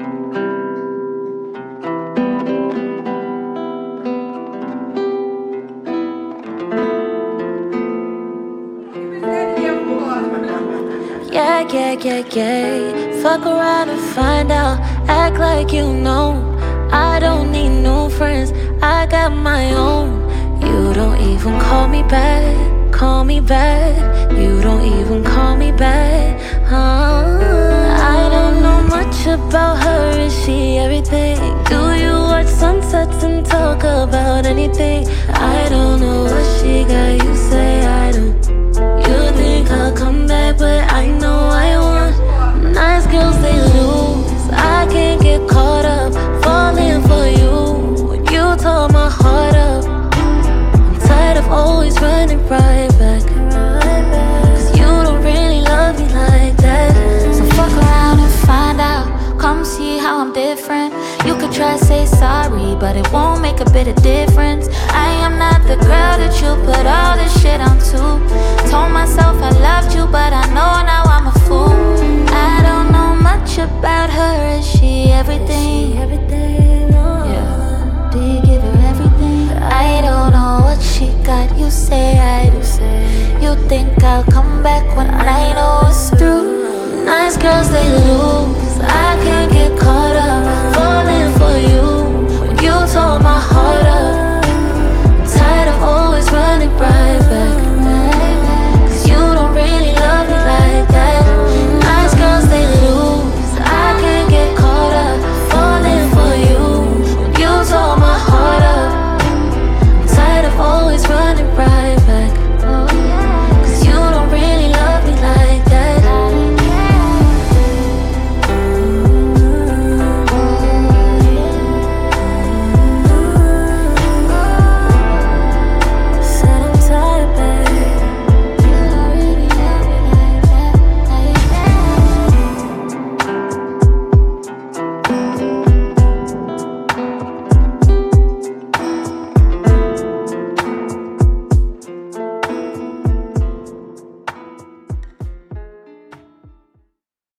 Yeah. Fuck around and find out. Act like you know. I don't need new friends, I got my own. You don't even call me back, call me back. You don't even call me back. I don't know much about her, is she everything? Do you watch sunsets and talk about anything? I don't know what she got, you say I don't. You think I'll come back, but I know I won't. Nice girls, they lose, I can't get caught up falling for you when you tore my heart up. I'm tired of always running right back, cause you don't really love me like that. So fuck around and find out, come see how I'm different. You could try to say sorry, but it won't make a bit of difference. I am not the girl that you put all this shit onto. Told myself I loved you, but I know now I'm a fool. I don't know much about her, is she everything? Yeah. Do you give her everything? I don't know what she got, you say I do. You think I'll come back when I know it's through? Nice girls, they lose,